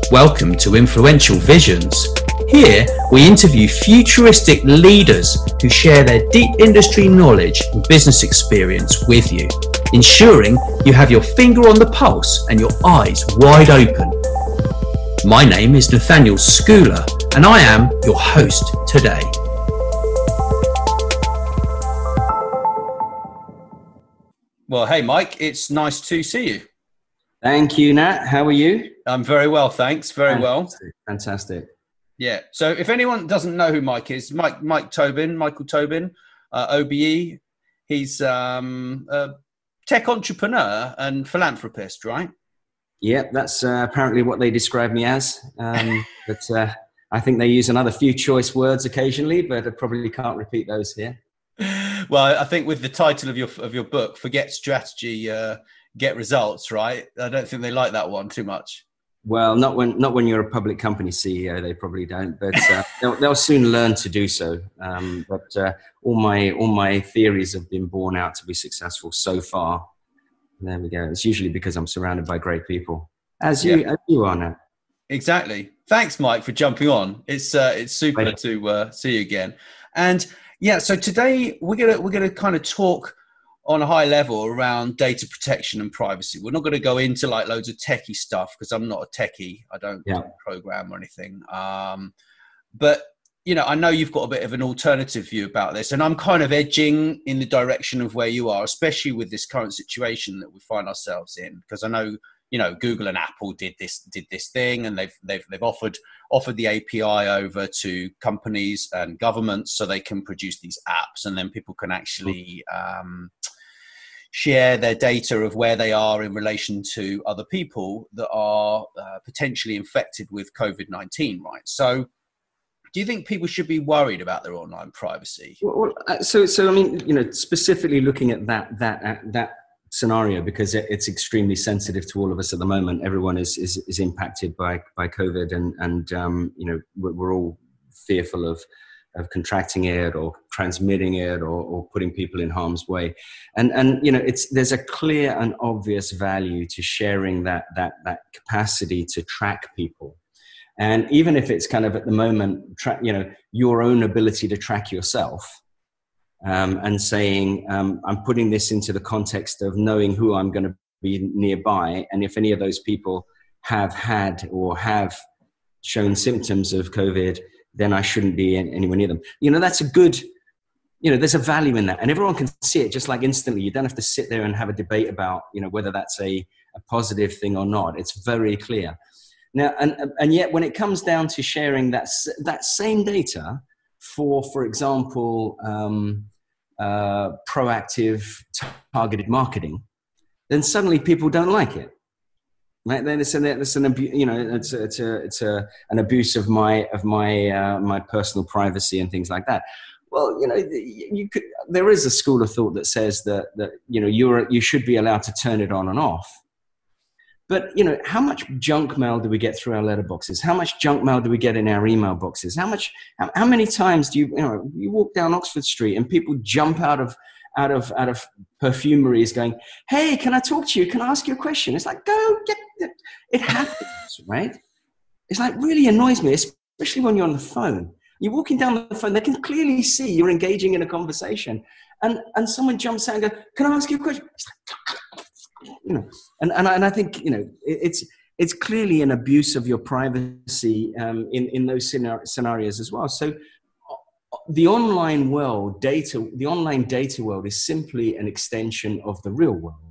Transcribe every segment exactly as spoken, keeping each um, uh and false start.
Welcome to Influential Visions. Here we interview futuristic leaders who share their deep industry knowledge and business experience with you, ensuring you have your finger on the pulse and your eyes wide open. My name is Nathaniel Schooler and I am your host today. Well, hey Mike, it's nice to see you. Thank you, Nat. How are you? I'm very well, thanks. Very Fantastic. well. Fantastic. Yeah. So if anyone doesn't know who Mike is, Mike Mike Tobin, Michael Tobin, uh, O B E, he's um, a tech entrepreneur and philanthropist, right? Yeah, that's uh, apparently what they describe me as. Um, but uh, I think they use another few choice words occasionally, but I probably can't repeat those here. Well, I think with the title of your of your book, Forget Strategy, uh, Get Results, right? I don't think they like that one too much. Well, not when not when you're a public company C E O, they probably don't, but uh, they'll, they'll soon learn to do so. Um, but uh, all my all my theories have been borne out to be successful so far. There we go. It's usually because I'm surrounded by great people, as you yeah. as you are now. Exactly. Thanks, Mike, for jumping on. It's uh, it's super Right. to uh, see you again. And yeah, so today we're gonna we're gonna kind of talk on a high level around data protection and privacy. We're not going to go into like loads of techie stuff because I'm not a techie. I don't Yeah. program or anything. Um, but, you know, I know you've got a bit of an alternative view about this, and I'm kind of edging in the direction of where you are, especially with this current situation that we find ourselves in. Because I know, you know, Google and Apple did this, did this thing, and they've, they've, they've offered, offered the A P I over to companies and governments so they can produce these apps, and then people can actually, um, share their data of where they are in relation to other people that are uh, potentially infected with COVID nineteen, right? So do you think people should be worried about their online privacy? Well, uh, so, so I mean, you know, specifically looking at that that uh, that scenario, because it, it's extremely sensitive to all of us at the moment. Everyone is is, is impacted by by COVID, and and um, you know, we're, we're all fearful of of contracting it or transmitting it or, or putting people in harm's way. And, and, you know, it's, there's a clear and obvious value to sharing that, that, that capacity to track people. And even if it's kind of at the moment, tra- you know, your own ability to track yourself, um, and saying, um, I'm putting this into the context of knowing who I'm going to be nearby. And if any of those people have had or have shown symptoms of COVID, then I shouldn't be anywhere near them. You know, that's a good, you know, there's a value in that. And everyone can see it just like instantly. You don't have to sit there and have a debate about, you know, whether that's a, a positive thing or not. It's very clear. Now, and, and yet when it comes down to sharing that, that same data for, for example, um, uh, proactive targeted marketing, then suddenly people don't like it. Right, then it's an it's an abu- you know it's a, it's a, it's a an abuse of my of my uh, my personal privacy and things like that. Well, you know, you could, there is a school of thought that says that that you know you're you should be allowed to turn it on and off. But you know, how much junk mail do we get through our letterboxes? How much junk mail do we get in our email boxes? How much how, how many times do you you know you walk down Oxford Street and people jump out of out of out of perfumeries going, hey, can I talk to you? Can I ask you a question? It's like, go get it. It happens, right? It's like really annoys me, especially when you're on the phone. You're walking down the phone, they can clearly see you're engaging in a conversation. And and someone jumps out and goes, can I ask you a question? It's like, you know, and, and, I, and I think, you know, it, it's it's clearly an abuse of your privacy um, in, in those scenarios as well. So the online world, data, the online data world is simply an extension of the real world.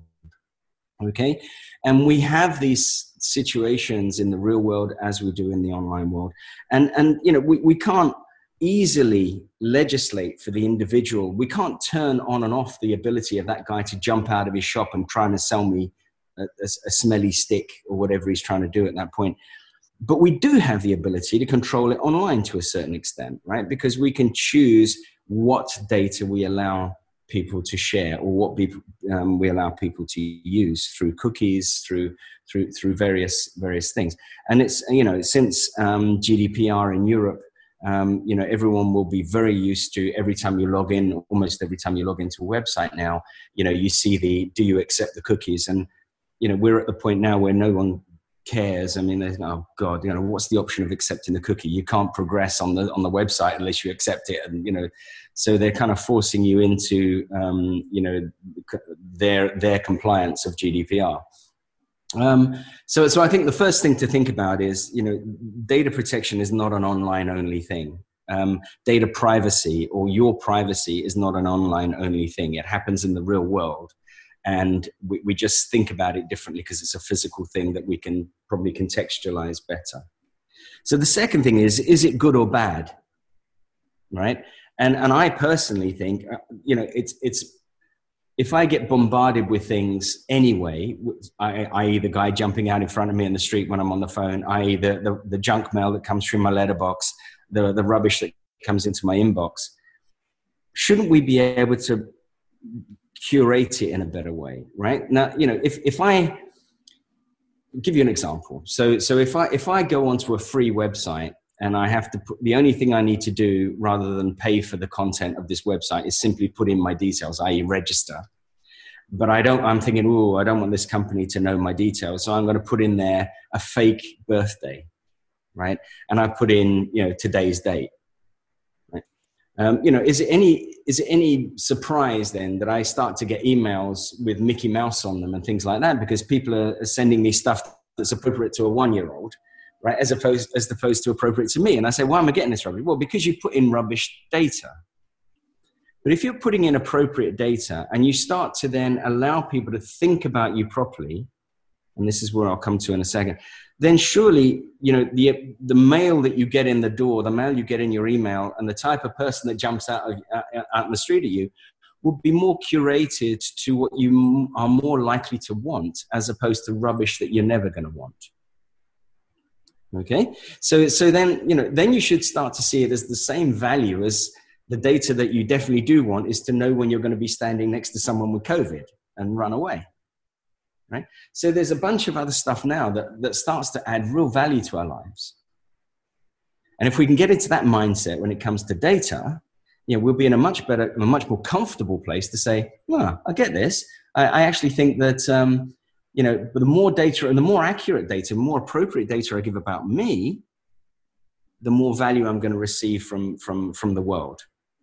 Okay. And we have these situations in the real world as we do in the online world. And, and you know, we, we can't easily legislate for the individual. We can't turn on and off the ability of that guy to jump out of his shop and try to sell me a, a, a smelly stick or whatever he's trying to do at that point. But we do have the ability to control it online to a certain extent, right? Because we can choose what data we allow people to share or what people, um, we allow people to use through cookies, through through through various various things. And it's, you know, since um, G D P R in Europe, um, you know, everyone will be very used to every time you log in, almost every time you log into a website now, you know, you see the, do you accept the cookies? And, you know, we're at the point now where no one cares. I mean, oh God, you know, what's the option of accepting the cookie? You can't progress on the on the website unless you accept it, and you know, so they're kind of forcing you into, um, you know, their their compliance of G D P R. Um, so, so I think the first thing to think about is, you know, data protection is not an online only thing. Um, data privacy or your privacy is not an online only thing. It happens in the real world. And we, we just think about it differently because it's a physical thing that we can probably contextualize better. So the second thing is, is it good or bad? Right? And, and I personally think, uh, you know, it's, it's, if I get bombarded with things anyway, that is the guy jumping out in front of me in the street when I'm on the phone, that is the, the, the junk mail that comes through my letterbox, the, the rubbish that comes into my inbox, shouldn't we be able to curate it in a better way, right? Now, you know, if, if I give you an example. So, so if I, if I go onto a free website and I have to put, the only thing I need to do rather than pay for the content of this website is simply put in my details, that is register. But I don't, I'm thinking, oh, I don't want this company to know my details. So I'm going to put in there a fake birthday, right? And I put in, you know, today's date, right? Um, you know, is it any, is it any surprise then that I start to get emails with Mickey Mouse on them and things like that? Because people are sending me stuff that's appropriate to a one-year-old, right, as opposed as opposed to appropriate to me. And I say, why am I getting this rubbish? Well, because you put in rubbish data. But if you're putting in appropriate data and you start to then allow people to think about you properly, and this is where I'll come to in a second, then surely, you know, the the mail that you get in the door, the mail you get in your email, and the type of person that jumps out, of, out in the street at you will be more curated to what you are more likely to want, as opposed to rubbish that you're never going to want. Okay, so so then, you know, then you should start to see it as the same value as the data that you definitely do want is to know when you're going to be standing next to someone with COVID and run away, right? So there's a bunch of other stuff now that, that starts to add real value to our lives. And if we can get into that mindset when it comes to data, you know, we'll be in a much better, a much more comfortable place to say, well, I get this. I, I actually think that, um, you know, the more data and the more accurate data, more appropriate data I give about me, the more value I'm going to receive from, from, from the world.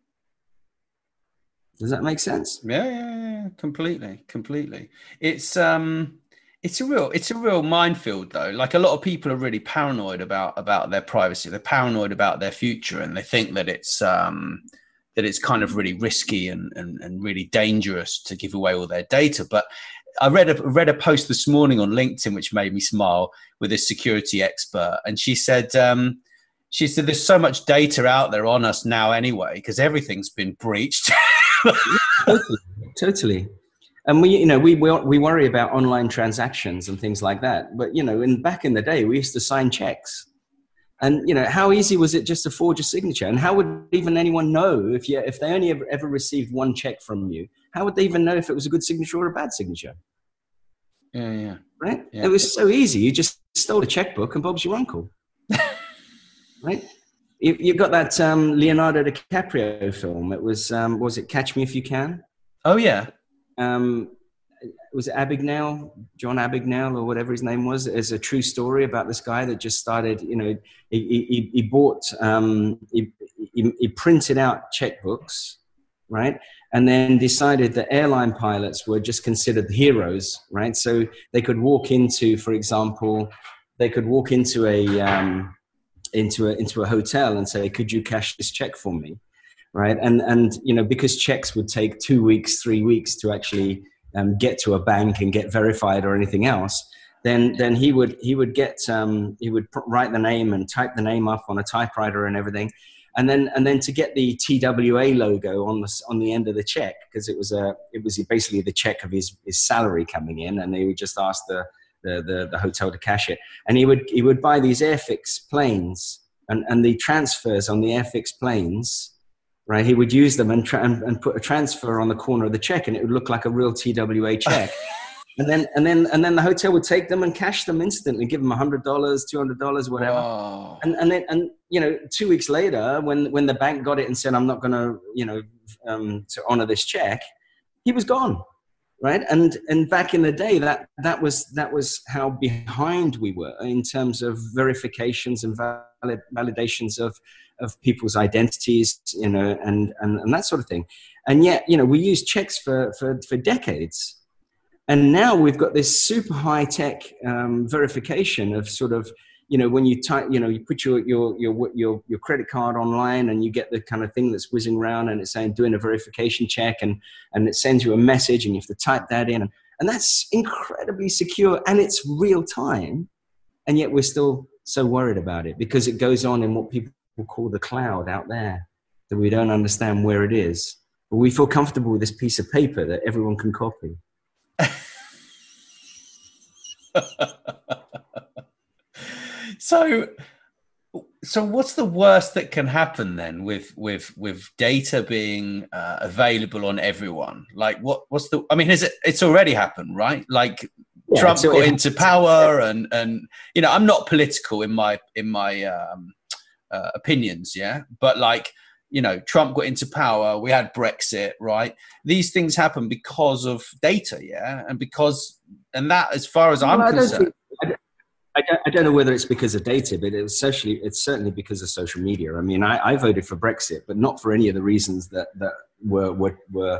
Does that make sense? Yeah, yeah, yeah, completely, completely. It's, um, it's a real, it's a real minefield though. Like a lot of people are really paranoid about, about their privacy. They're paranoid about their future, and they think that it's, um, that it's kind of really risky and, and, and really dangerous to give away all their data. But I read a, read a post this morning on LinkedIn, which made me smile, with a security expert. And she said, um, she said, there's so much data out there on us now anyway, because everything's been breached. Totally, totally. And we, you know, we, we we worry about online transactions and things like that. But, you know, in back in the day, we used to sign checks. And, you know, how easy was it just to forge a signature? And how would even anyone know if you, if they only ever, ever received one check from you? How would they even know if it was a good signature or a bad signature? Yeah, yeah. Right? Yeah. It was so easy. You just stole a checkbook and Bob's your uncle. Right? You, you've got that um, Leonardo DiCaprio film. It was, um, what was it, Catch Me If You Can? Oh, yeah. Um, was it Abagnale, John Abagnale or whatever his name was? It's a true story about this guy that just started, you know, he, he, he bought, um, he, he, he printed out checkbooks, right? And then decided that airline pilots were just considered heroes, right? So they could walk into, for example, they could walk into a, um, into a, into a hotel and say, could you cash this check for me? Right. And, and, you know, because checks would take two weeks, three weeks to actually um, get to a bank and get verified or anything else, then, then he would, he would get, um, he would write the name and type the name up on a typewriter and everything. And then, and then to get the T W A logo on the, on the end of the check, because it was a, it was basically the check of his, his salary coming in, and they would just ask the, the, the, the hotel to cash it. And he would, he would buy these Airfix planes, and, and the transfers on the Airfix planes, right? He would use them and, tra- and, and put a transfer on the corner of the check, and it would look like a real T W A check. And then, and then, and then the hotel would take them and cash them instantly, give them a hundred dollars, two hundred dollars, whatever. Wow. And, and then, and, you know, two weeks later, when, when the bank got it and said, I'm not going to, you know, um, to honor this check, he was gone. right? And and back in the day, that that was that was how behind we were in terms of verifications and valid, validations of of people's identities, you know, and, and and that sort of thing. And yet, you know, we used checks for for for decades, and now we've got this super high tech um, verification of sort of, you know, when you type, you know, you put your, your, your, your, your credit card online and you get the kind of thing that's whizzing around and it's saying doing a verification check, and, and it sends you a message and you have to type that in. And, and that's incredibly secure and it's real time. And yet we're still so worried about it because it goes on in what people call the cloud out there that we don't understand where it is. But we feel comfortable with this piece of paper that everyone can copy. So, so what's the worst that can happen then with with with data being uh, available on everyone? Like, what what's the? I mean, is it? It's already happened, right? Like, yeah, Trump got into power, and and you know, I'm not political in my in my um, uh, opinions, yeah, but like, you know, Trump got into power. We had Brexit, right? These things happen because of data, yeah, and because and that, as far as I'm well, concerned. I don't, I don't know whether it's because of data, but it's socially, it's certainly because of social media. I mean, I, I voted for Brexit, but not for any of the reasons that, that were, were, were,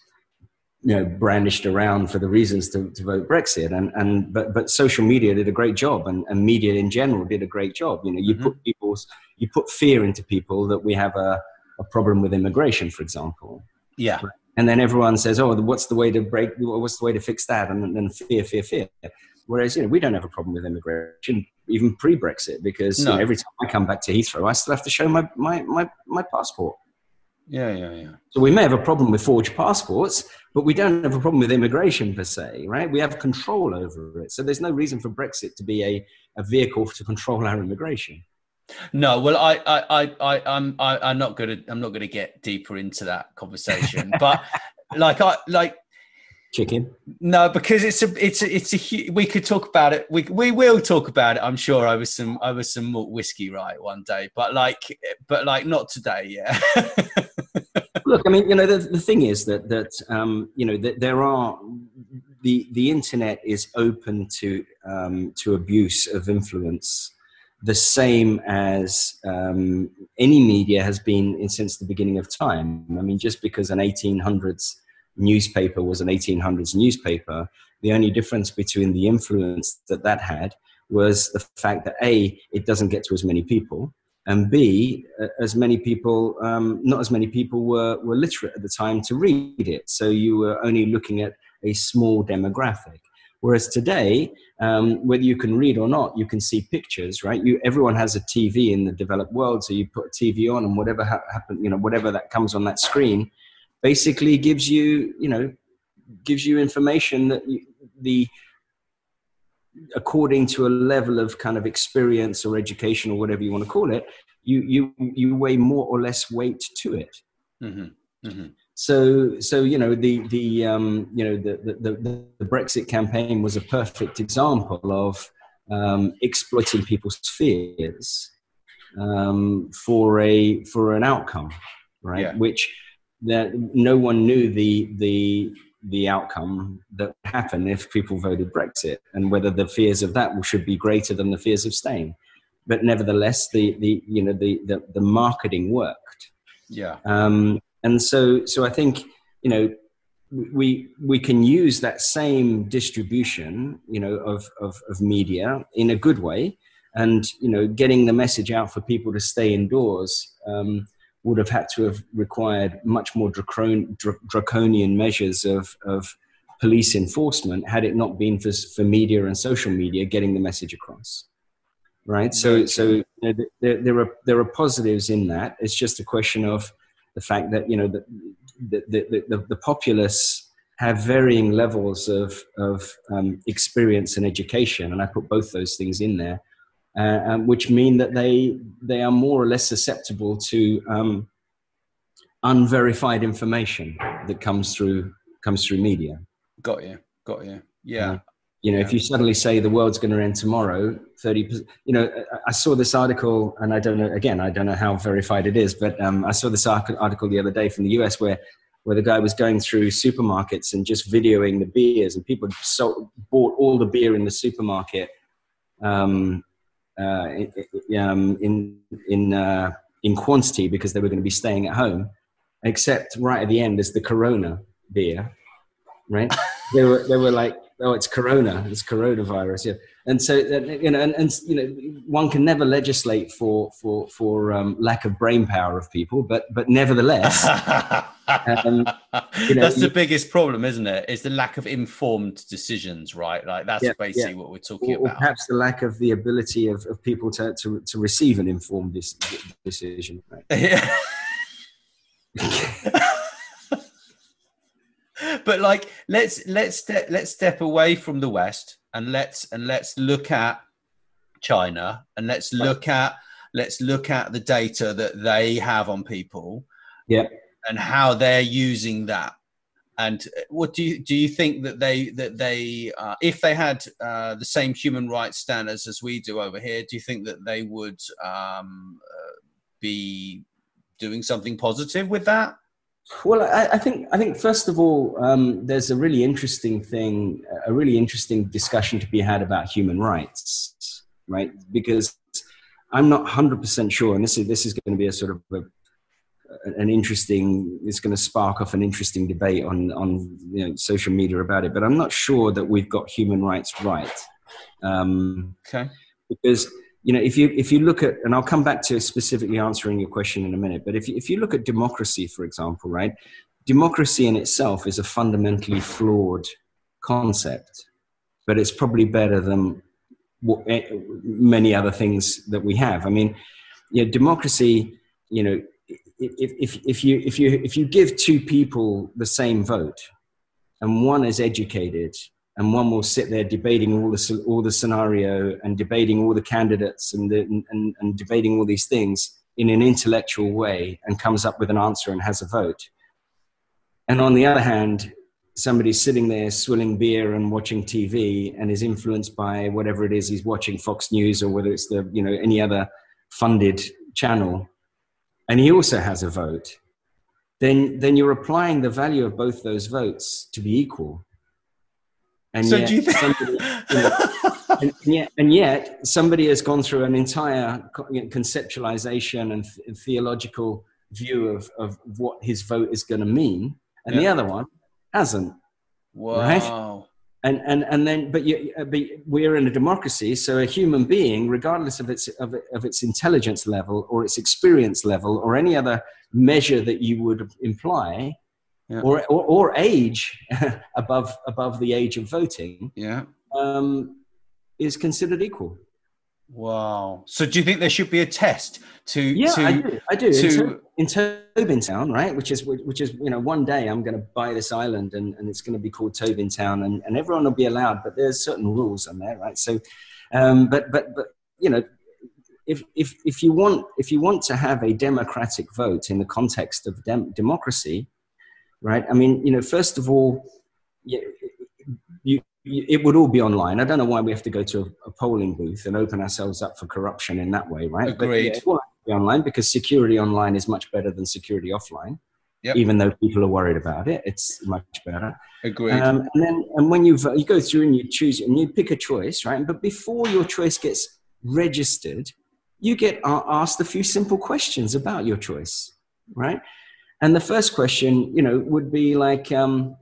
you know, brandished around for the reasons to, to vote Brexit. And, and, but, but social media did a great job, and, and media in general did a great job. You know, you mm-hmm. put people's, you put fear into people that we have a, a problem with immigration, for example. Yeah. And then everyone says, oh, what's the way to break, what's the way to fix that? And then fear, fear, fear. Whereas, you know, we don't have a problem with immigration, even pre-Brexit, because no. you know, every time I come back to Heathrow, I still have to show my, my, my, my passport. Yeah, yeah, yeah. So we may have a problem with forged passports, but we don't have a problem with immigration per se, right? We have control over it. So there's no reason for Brexit to be a, a vehicle to control our immigration. No, well, I, I, I, I, I'm, I, I'm not gonna, I'm not gonna get deeper into that conversation, but like, I, like, chicken. No, because it's a, it's a, it's a. We could talk about it. We we will talk about it. I'm sure over some over some malt whiskey, right, one day. But like, but like, not today. Yeah. Look, I mean, you know, the, the thing is that that um, you know that there are the the internet is open to um, to abuse of influence, the same as um, any media has been since the beginning of time. I mean, just because an eighteen hundreds newspaper was an eighteen hundreds newspaper, the only difference between the influence that that had was the fact that A, it doesn't get to as many people, and B, as many people, um, not as many people were, were literate at the time to read it. So you were only looking at a small demographic. Whereas today, um, whether you can read or not, you can see pictures, right? You, everyone has a T V in the developed world, so you put a T V on, and whatever ha- happen, you know, whatever that comes on that screen, basically gives you, you know, gives you information that you, the, according to a level of kind of experience or education or whatever you want to call it, you you you weigh more or less weight to it. Mm-hmm. Mm-hmm. So so you know the the um, you know the, the the Brexit campaign was a perfect example of um, exploiting people's fears um, for a for an outcome, right? Yeah. Which that no one knew the the the outcome that would happen if people voted Brexit, and whether the fears of that should be greater than the fears of staying. But nevertheless, the the you know the the, the marketing worked. Yeah. Um, and so so I think you know we we can use that same distribution you know of of, of media in a good way, and you know getting the message out for people to stay indoors. Um, would have had to have required much more dracon, dr- draconian measures of, of police enforcement had it not been for, for media and social media getting the message across. Right. So, so you know, there, there are, there are positives in that. It's just a question of the fact that, you know, the, the, the, the, the populace have varying levels of, of um, experience and education. And I put both those things in there. Uh, um, which mean that they they are more or less susceptible to um, unverified information that comes through comes through media. Got you, got you. Yeah. Uh, you know, yeah. if you suddenly say the world's going to end tomorrow, thirty percent, you know, I saw this article, and I don't know, again, I don't know how verified it is, but um, I saw this article the other day from the U S where where the guy was going through supermarkets and just videoing the beers, and people sold, bought all the beer in the supermarket um, uh, in um, in in, uh, in quantity because they were going to be staying at home, except right at the end is the Corona beer, right? they were they were like, oh, it's Corona, it's coronavirus, yeah. And so, you know, and, and you know, one can never legislate for for for um, lack of brain power of people, but but nevertheless, um, you know, that's the you, biggest problem, isn't it? It's the lack of informed decisions, right? Like that's yeah, basically yeah. what we're talking or, about. Or perhaps the lack of the ability of, of people to, to to receive an informed dis- decision. Right? Yeah. But like, let's let's ste- let's step away from the West and let's and let's look at China and let's look at let's look at the data that they have on people, yeah, and how they're using that. And what do you do? You think that they that they uh, if they had uh, the same human rights standards as we do over here, do you think that they would um, uh, be doing something positive with that? Well, I, I think I think first of all, um, there's a really interesting thing, a really interesting discussion to be had about human rights, right? Because I'm not one hundred percent sure, and this is this is going to be a sort of a, an interesting. It's going to spark off an interesting debate on on you know, social media about it. But I'm not sure that we've got human rights right. Um, okay, because. You know, if you if you look at, and I'll come back to specifically answering your question in a minute, but if you, if you look at democracy, for example, right, democracy in itself is a fundamentally flawed concept, but it's probably better than what, many other things that we have. I mean, you know, democracy, you know, if if if you if you if you give two people the same vote, and one is educated, and one will sit there debating all the all the scenario and debating all the candidates and, the, and and debating all these things in an intellectual way and comes up with an answer and has a vote. And on the other hand, somebody's sitting there swilling beer and watching T V and is influenced by whatever it is he's watching, Fox News or whether it's the you know any other funded channel, and he also has a vote. Then then you're applying the value of both those votes to be equal. And so yet, do you think- somebody, you know, and, yet, and yet somebody has gone through an entire conceptualization and th- theological view of, of what his vote is going to mean, and yeah. the other one hasn't. Wow. Right? And and and then, but, you, but we're in a democracy, so a human being, regardless of its of, of its intelligence level or its experience level or any other measure that you would imply. Yeah. Or, or or age above above the age of voting, yeah, um, is considered equal. Wow. So do you think there should be a test to? Yeah, to, I do. I do. To... In, to- in Tobin Town, right? Which is which is you know one day I'm going to buy this island and, and it's going to be called Tobin Town and, and everyone will be allowed, but there's certain rules on there, right? So, um, but but but you know. If, if if you want if you want to have a democratic vote in the context of dem- democracy, right? I mean, you know, first of all, you, you, you, it would all be online. I don't know why we have to go to a, a polling booth and open ourselves up for corruption in that way, right? Agreed. But, yeah, it will be online because security online is much better than security offline. Yep. Even though people are worried about it, it's much better. Agreed. Um, and then, and when you you go through and you choose and you pick a choice, right? But before your choice gets registered, you get asked a few simple questions about your choice, right? And the first question, you know, would be like, um,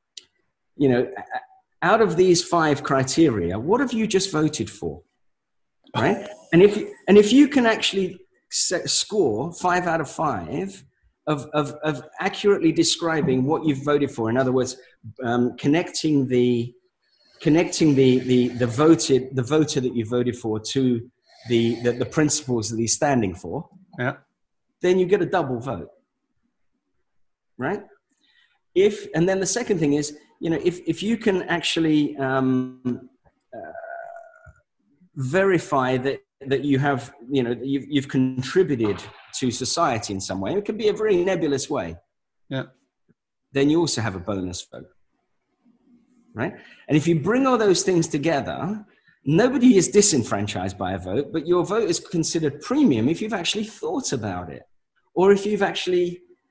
you know, out of these five criteria, what have you just voted for, right? And if you, and if you can actually set, score five out of five of, of of accurately describing what you've voted for, in other words, um, connecting the connecting the the the voted the voter that you voted for to the the, the principles that he's standing for, yeah, then you get a double vote. Right? If, and then the second thing is, you know, if, if you can actually um, uh, verify that, that you have, you know, you've, you've contributed to society in some way, it can be a very nebulous way. Yeah. Then you also have a bonus vote. Right? And if you bring all those things together, nobody is disenfranchised by a vote, but your vote is considered premium if you've actually thought about it, or if you've actually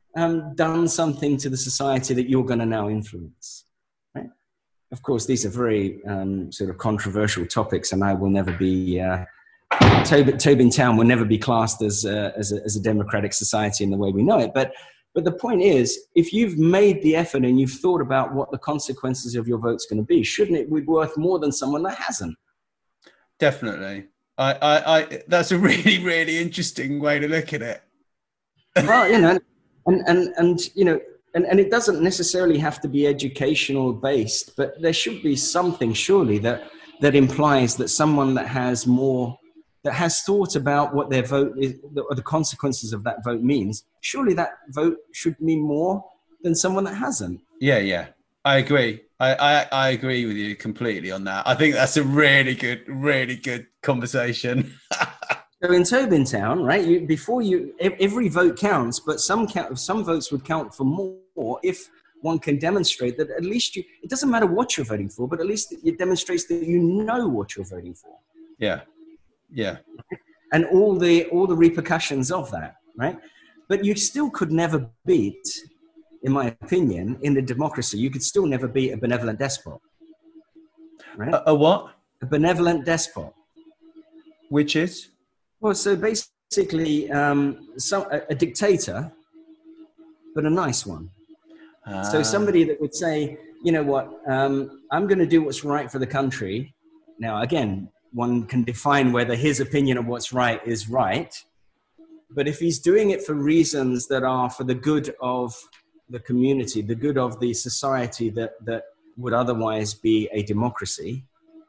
um, done something to the society that you're going to now influence? Right? Of course, these are very um, sort of controversial topics, and I will never be, uh, Tobin, Tobin Town will never be classed as a, as, a, as a democratic society in the way we know it. But, but the point is, if you've made the effort and you've thought about what the consequences of your vote's going to be, shouldn't it be worth more than someone that hasn't? Definitely. I, I, I, that's a really, really interesting way to look at it. Well, you know, and, and, and you know, and, and it doesn't necessarily have to be educational based, but there should be something surely that, that implies that someone that has more, that has thought about what their vote is, or the consequences of that vote means, surely that vote should mean more than someone that hasn't. Yeah, yeah, I agree. I, I, I agree with you completely on that. I think that's a really good, really good conversation. So in Tobin Town, right, you, before you, every vote counts, but some count, some votes would count for more if one can demonstrate that at least you, it doesn't matter what you're voting for, but at least it demonstrates that you know what you're voting for. Yeah, yeah. And all the, all the repercussions of that, right? But you still could never beat, in my opinion, in the democracy, you could still never beat a benevolent despot. Right? A, a what? A benevolent despot. Which is? Well, so basically, um, some, a, a dictator, but a nice one. Ah. So somebody that would say, you know what, um, I'm going to do what's right for the country. Now, again, one can define whether his opinion of what's right is right. But if he's doing it for reasons that are for the good of the community, the good of the society that, that would otherwise be a democracy,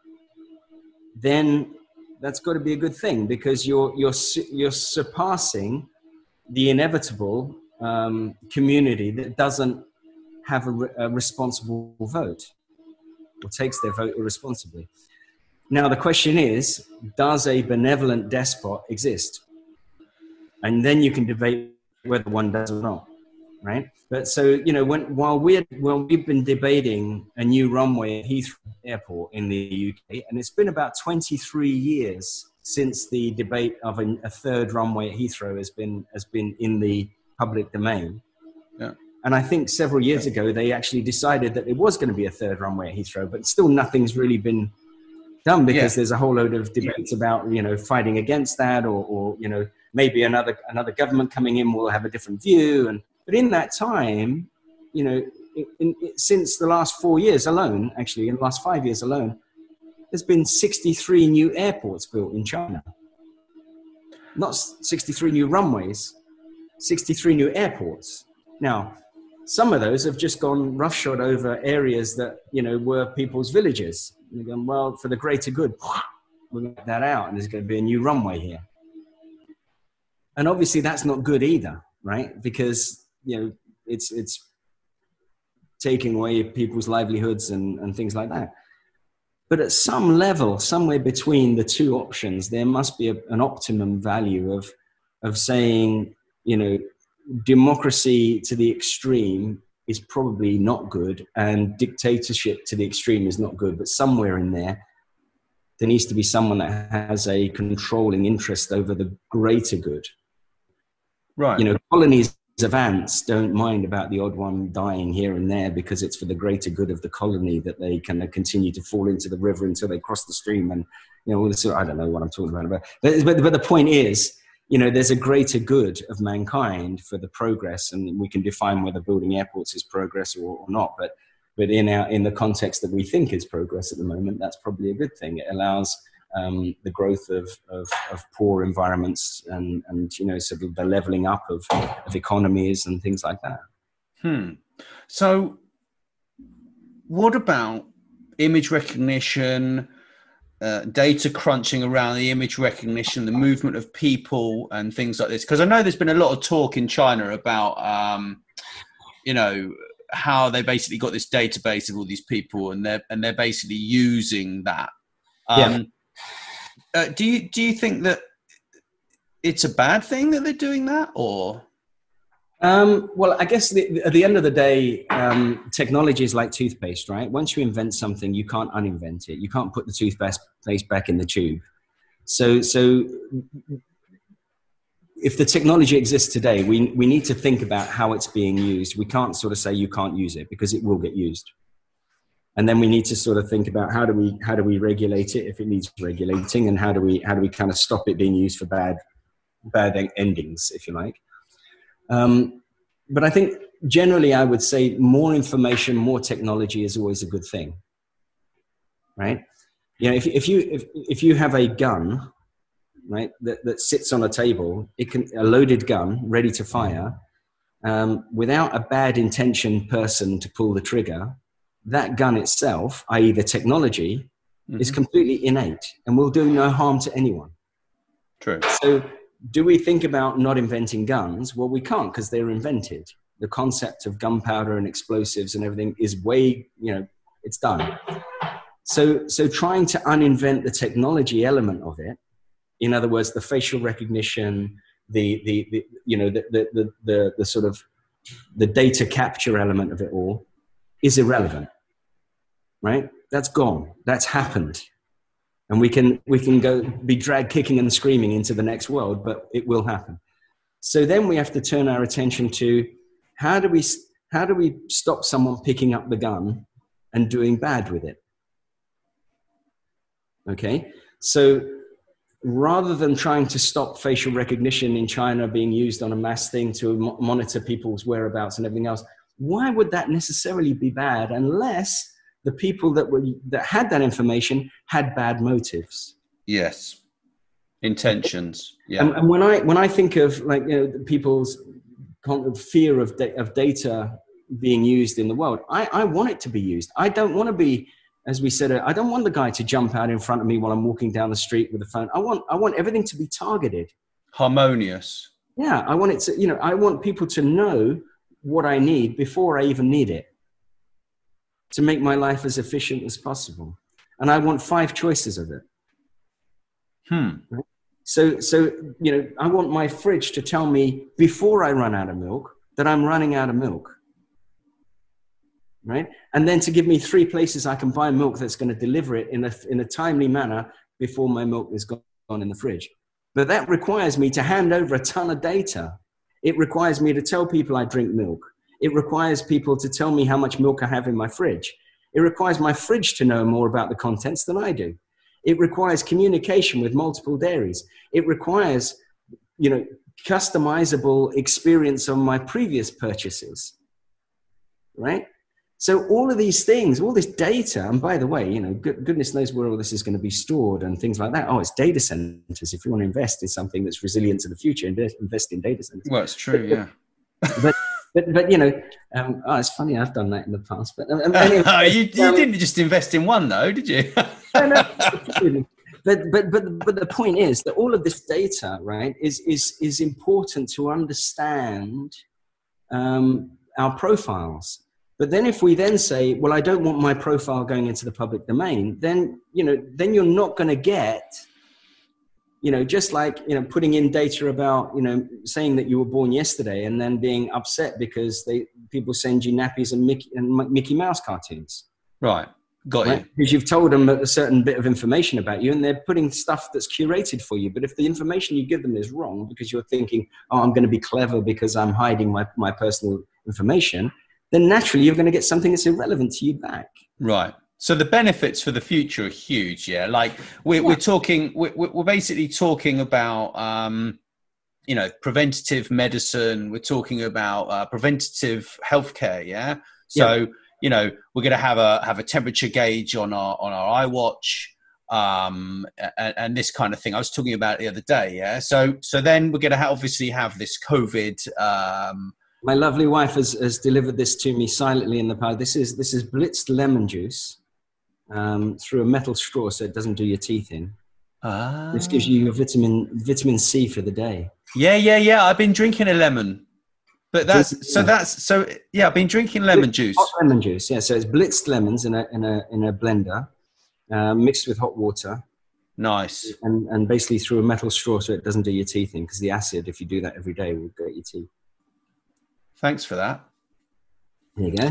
then that's got to be a good thing, because you're, you're, you're surpassing the inevitable um, community that doesn't have a, re- a responsible vote or takes their vote irresponsibly. Now, the question is, does a benevolent despot exist? And then you can debate whether one does or not, right? But so, you know, when, while, we're, while we've been debating a new runway at Heathrow Airport in the U K, and it's been about twenty-three years since the debate of a, a third runway at Heathrow has been, has been in the public domain. Yeah. And I think several years yeah. ago, they actually decided that it was going to be a third runway at Heathrow, but still nothing's really been done, because yeah. there's a whole load of debates yeah. about, you know, fighting against that, or, or, you know, maybe another, another government coming in will have a different view. And, but in that time, you know, in, in, since the last four years alone, actually in the last five years alone, there's been sixty-three new airports built in China. Not sixty-three new runways, sixty-three new airports. Now, some of those have just gone roughshod over areas that, you know, were people's villages. And they're going, well, for the greater good, we'll get that out, and there's going to be a new runway here. And obviously that's not good either, right? Because, you know, it's, it's taking away people's livelihoods and, and things like that. But at some level, somewhere between the two options, there must be a, an optimum value of, of saying, you know, democracy to the extreme is probably not good, and dictatorship to the extreme is not good. But somewhere in there, there needs to be someone that has a controlling interest over the greater good. Right. You know, colonies of ants don't mind about the odd one dying here and there, because it's for the greater good of the colony that they can continue to fall into the river until they cross the stream. And, you know, all this, I don't know what I'm talking about. But, but, but the point is, you know, there's a greater good of mankind for the progress, and we can define whether building airports is progress or, or not. But, but in our, in the context that we think is progress at the moment, that's probably a good thing. It allows um, the growth of, of, of poor environments, and, and, you know, sort of the leveling up of, of economies and things like that. Hmm. So what about image recognition, uh, data crunching around the image recognition, the movement of people and things like this? Because I know there's been a lot of talk in China about, um, you know, how they basically got this database of all these people, and they're, and they're basically using that. Um, yeah. Uh, do you do you think that it's a bad thing that they're doing that, or? Um, well, I guess the, at the end of the day, um, technology is like toothpaste, right? Once you invent something, you can't uninvent it. You can't put the toothpaste back in the tube. So, so if the technology exists today, we, we need to think about how it's being used. We can't sort of say you can't use it because it will get used. And then we need to sort of think about how do we, how do we regulate it if it needs regulating, and how do we, how do we kind of stop it being used for bad, bad endings, if you like. Um, but I think generally I would say more information, more technology is always a good thing, right? You know, if, if you, if, if you have a gun, right, that, that sits on a table, it can, a loaded gun ready to fire, um, without a bad intention person to pull the trigger, that gun itself, that is the technology, mm-hmm. is completely innate and will do no harm to anyone. True. So do we think about not inventing guns? Well, we can't, because they're invented. The concept of gunpowder and explosives and everything is way, you know, it's done. So, so trying to uninvent the technology element of it, in other words, the facial recognition, the, the, the you know, the, the, the, the, the sort of the data capture element of it all is irrelevant. Right? That's gone. That's happened. And we can, we can go be dragged kicking and screaming into the next world, but it will happen. So then we have to turn our attention to how do we, how do we stop someone picking up the gun and doing bad with it? Okay. So rather than trying to stop facial recognition in China being used on a mass thing to mo- monitor people's whereabouts and everything else, why would that necessarily be bad unless the people that were that had that information had bad motives? Yes, intentions. Yeah. And, and when I when I think of, like, you know, people's fear of da- of data being used in the world, I, I want it to be used. I don't want to be, as we said, I don't want the guy to jump out in front of me while I'm walking down the street with a phone. I want I want everything to be targeted, harmonious. Yeah, I want it to. You know, I want people to know what I need before I even need it, to make my life as efficient as possible. And I want five choices of it. Hmm. Right? So, so, you know, I want my fridge to tell me before I run out of milk that I'm running out of milk. Right? And then to give me three places I can buy milk that's going to deliver it in a, in a timely manner before my milk is gone in the fridge. But that requires me to hand over a ton of data. It requires me to tell people I drink milk. It requires people to tell me how much milk I have in my fridge. It requires my fridge to know more about the contents than I do. It requires communication with multiple dairies. It requires, you know, customizable experience on my previous purchases, right? So all of these things, all this data, and by the way, you know, good, goodness knows where all this is going to be stored and things like that. Oh, it's data centers. If you want to invest in something that's resilient to the future, invest in data centers. Well, it's true, but, yeah. But, but, but, you know, um, oh, it's funny, I've done that in the past. But um, anyway, uh, you, you um, didn't just invest in one, though, did you? no, no, but, but, but, but the point is that all of this data, right, is, is, is important to understand um, our profiles. But then if we then say, well, I don't want my profile going into the public domain, then, you know, then you're not going to get, you know, just like, you know, putting in data about, you know, saying that you were born yesterday and then being upset because they people send you nappies and Mickey, and Mickey Mouse cartoons. Right. Got right? you. Because you've told them a certain bit of information about you and they're putting stuff that's curated for you. But if the information you give them is wrong because you're thinking, oh, I'm going to be clever because I'm hiding my, my personal information, then naturally you're going to get something that's irrelevant to you back. Right. So the benefits for the future are huge. Yeah. Like we're, yeah. we're talking, we're, we're basically talking about, um, you know, preventative medicine. We're talking about uh, preventative healthcare. Yeah. So, yeah. you know, we're going to have a, have a temperature gauge on our, on our iWatch, um, and, and this kind of thing. I was talking about it the other day. Yeah. So, so then we're going to ha- obviously have this COVID, um, my lovely wife has, has delivered this to me silently in the past. This is this is blitzed lemon juice um, through a metal straw, so it doesn't do your teeth in. Ah. This gives you your vitamin vitamin C for the day. Yeah, yeah, yeah. I've been drinking a lemon, but that's drinking, so that's so yeah. I've been drinking lemon juice. Hot lemon juice, yeah. So it's blitzed lemons in a in a in a blender, uh, mixed with hot water. Nice. And and basically through a metal straw, so it doesn't do your teeth in, because the acid, if you do that every day, will go your teeth. Thanks for that. There you go.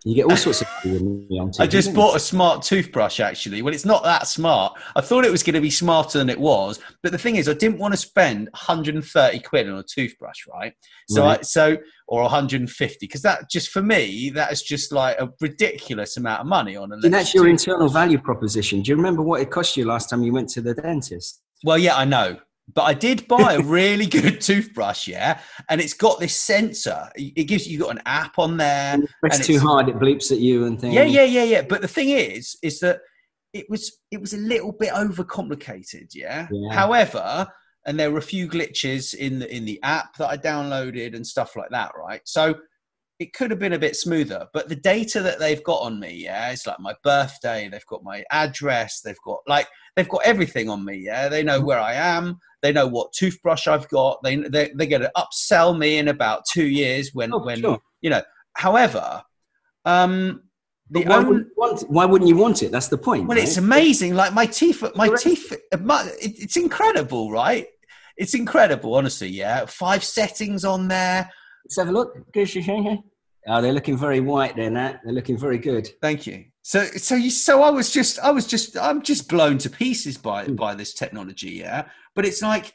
You get all sorts of on T V. I just bought a smart toothbrush, actually. Well, it's not that smart. I thought it was going to be smarter than it was. But the thing is, I didn't want to spend one hundred thirty quid on a toothbrush, right? So, right. I, so or one hundred fifty, because that just, for me, that is just like a ridiculous amount of money on a And that's your internal value proposition. Do you remember what it cost you last time you went to the dentist? Well, yeah, I know. But I did buy a really good toothbrush, yeah, and it's got this sensor. It gives you, you got an app on there. And if it's too hard, it bleeps at you and things. Yeah, yeah, yeah, yeah. But the thing is, is that it was it was a little bit overcomplicated, yeah. yeah. However, and there were a few glitches in the in the app that I downloaded and stuff like that, right? So it could have been a bit smoother, but the data that they've got on me, yeah, it's like my birthday. They've got my address. They've got like they've got everything on me. Yeah, they know where I am. They know what toothbrush I've got. They they they're going to upsell me in about two years when oh, when sure. you know. However, um, the why, own, wouldn't you want it? Why wouldn't you want it? That's the point. Well, right? It's amazing. Like my teeth, my Correct. teeth. My, it, it's incredible, right? It's incredible, honestly. Yeah, five settings on there. Let's have a look. Oh, they're looking very white there, Nat. They're looking very good. Thank you. So, so you, so I was just, I was just, I'm just blown to pieces by, mm. by this technology. Yeah. But it's like,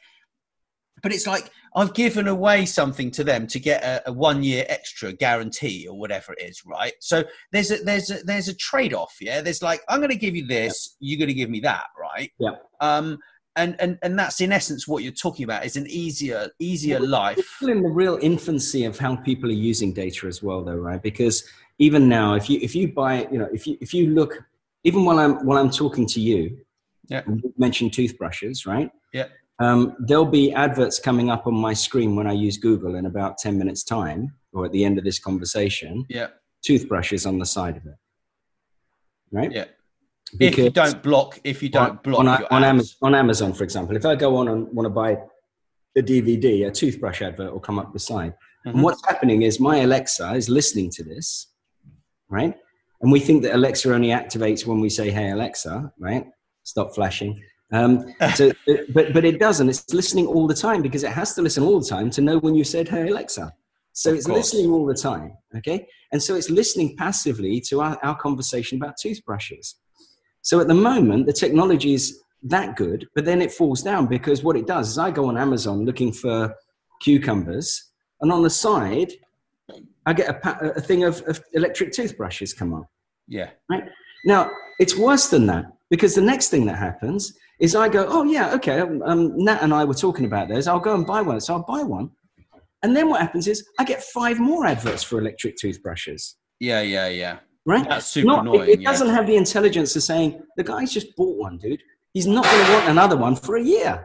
but it's like I've given away something to them to get a, a one year extra guarantee or whatever it is. Right. So there's a, there's a, there's a trade off. Yeah. There's like, I'm going to give you this, yeah. you're going to give me that. Right. Yeah. Um, And, and and that's in essence what you're talking about is an easier easier life. We're still in the real infancy of how people are using data as well, though, right? Because even now, if you if you buy, you know, if you if you look, even while I'm while I'm talking to you, yeah, you mentioned toothbrushes, right? Yeah. Um, there'll be adverts coming up on my screen when I use Google in about ten minutes time, or at the end of this conversation. Yeah. Toothbrushes on the side of it, right? Yeah. Because if you don't block, if you don't on, block on, your on, ads. Amazon, on Amazon, for example, if I go on and want to buy a D V D, a toothbrush advert will come up beside. Mm-hmm. And what's happening is my Alexa is listening to this, right? And we think that Alexa only activates when we say, "Hey Alexa," right? Stop flashing. Um, so, but but it doesn't. It's listening all the time because it has to listen all the time to know when you said, "Hey Alexa." So of it's course. listening all the time, okay? And so it's listening passively to our, our conversation about toothbrushes. So at the moment, the technology is that good, but then it falls down because what it does is I go on Amazon looking for cucumbers, and on the side, I get a, pa- a thing of, of electric toothbrushes come up. Yeah. Right? Now, it's worse than that because the next thing that happens is I go, oh, yeah, okay, um, Nat and I were talking about this. I'll go and buy one. So I'll buy one. And then what happens is I get five more adverts for electric toothbrushes. Yeah, yeah, yeah. Right? That's super not, annoying. It, it doesn't yeah. have the intelligence of saying, the guy's just bought one, dude. He's not going to want another one for a year.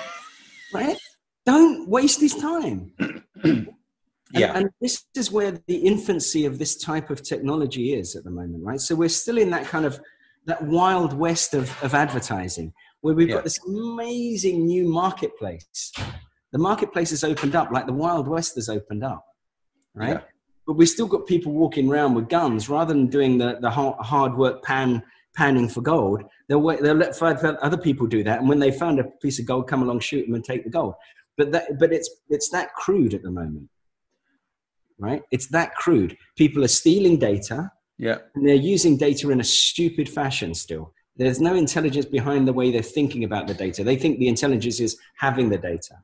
Right? Don't waste his time. and, yeah. and this is where the infancy of this type of technology is at the moment, right? So we're still in that kind of, that wild west of, of advertising where we've yeah. got this amazing new marketplace. The marketplace has opened up like the Wild West has opened up, right? Yeah. But we've still got people walking around with guns rather than doing the, the hard work pan, panning for gold. They'll, wait, they'll let other people do that. And when they found a piece of gold, come along, shoot them and take the gold. But that, but it's, it's that crude at the moment, right? It's that crude. People are stealing data. Yeah. And they're using data in a stupid fashion still. There's no intelligence behind the way they're thinking about the data. They think the intelligence is having the data.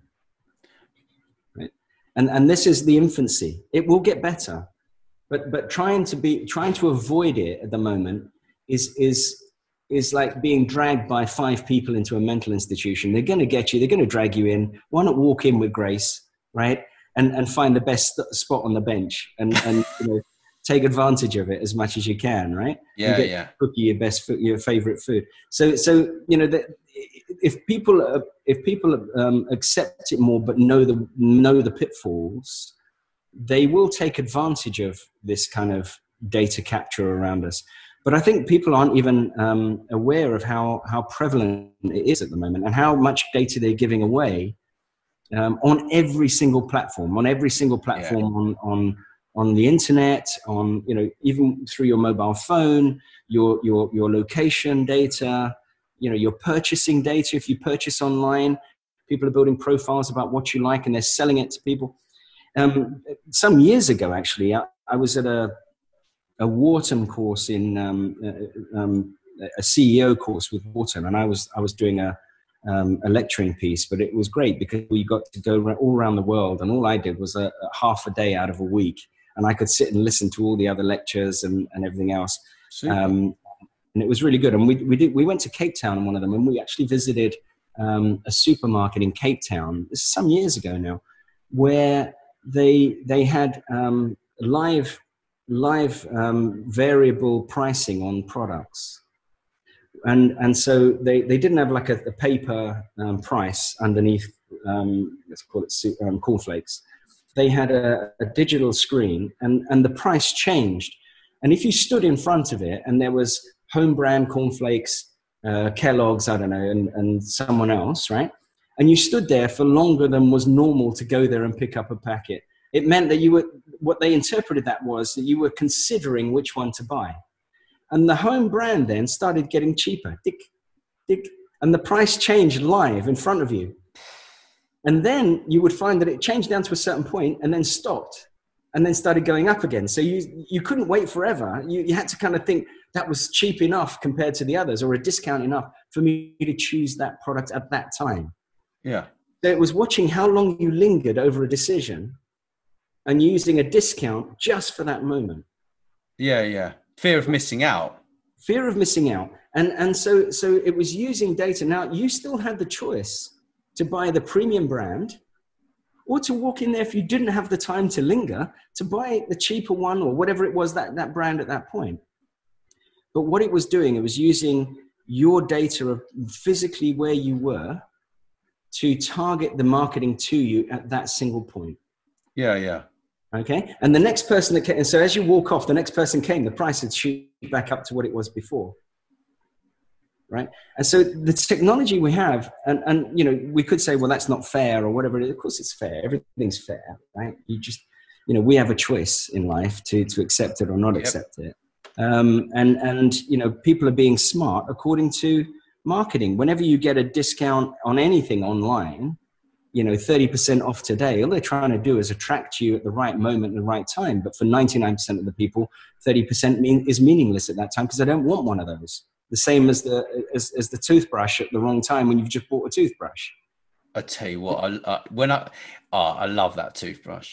Right? And, and this is the infancy. It will get better. But, but trying to be, trying to avoid it at the moment is, is, is like being dragged by five people into a mental institution. They're going to get you. They're going to drag you in. Why not walk in with grace, right? And, and find the best spot on the bench and, and you know, take advantage of it as much as you can, right? Yeah, get yeah. Cook your best, food, your favorite food. So, so you know, the, if people, uh, if people um, accept it more, but know the know the pitfalls, they will take advantage of this kind of data capture around us. But I think people aren't even um, aware of how how prevalent it is at the moment and how much data they're giving away um, on every single platform, on every single platform yeah. on on. on the internet, on, you know, even through your mobile phone, your, your, your location data, you know, your purchasing data. If you purchase online, people are building profiles about what you like and they're selling it to people. Um, some years ago, actually, I, I was at a, a Wharton course in um, uh, um, a C E O course with Wharton, and I was I was doing a um, a lecturing piece, but it was great because we got to go all around the world, and all I did was a, a half a day out of a week, and I could sit and listen to all the other lectures and, and everything else. Um, and it was really good. And we we did we went to Cape Town on one of them, and we actually visited um, a supermarket in Cape Town. This is some years ago now, where they they had um, live live um, variable pricing on products. And and so they, they didn't have like a, a paper um, price underneath, um, let's call it um, cornflakes. They had a, a digital screen, and, and the price changed. And if you stood in front of it and there was home brand cornflakes, uh, Kellogg's, I don't know, and, and someone else, right? And you stood there for longer than was normal to go there and pick up a packet, it meant that you were, what they interpreted that was that you were considering which one to buy. And the home brand then started getting cheaper, tick, tick, and the price changed live in front of you. And then you would find that it changed down to a certain point and then stopped and then started going up again. So you, you couldn't wait forever. You, you had to kind of think that was cheap enough compared to the others, or a discount enough for me to choose that product at that time. Yeah. So it was watching how long you lingered over a decision and using a discount just for that moment. Yeah, yeah. Fear of missing out. Fear of missing out. And, and so, so it was using data. Now, you still had the choice to buy the premium brand, or to walk in there if you didn't have the time to linger, to buy the cheaper one or whatever it was, that, that brand at that point. But what it was doing, it was using your data of physically where you were to target the marketing to you at that single point. Yeah, yeah. Okay. And the next person that came, and so as you walk off, the next person came, the price had shoot back up to what it was before. Right. And so the technology we have, and, and, you know, we could say, well, that's not fair or whatever it is. Of course it's fair. Everything's fair, right? You just, you know, we have a choice in life to, to accept it or not yep. accept it. Um, and, and, you know, people are being smart according to marketing. Whenever you get a discount on anything online, you know, thirty percent off today, all they're trying to do is attract you at the right moment and the right time. But for ninety-nine percent of the people, thirty percent mean, is meaningless at that time because they don't want one of those. The same as the, as, as the toothbrush at the wrong time when you've just bought a toothbrush. I tell you what, I, uh, when I, oh, I love that toothbrush.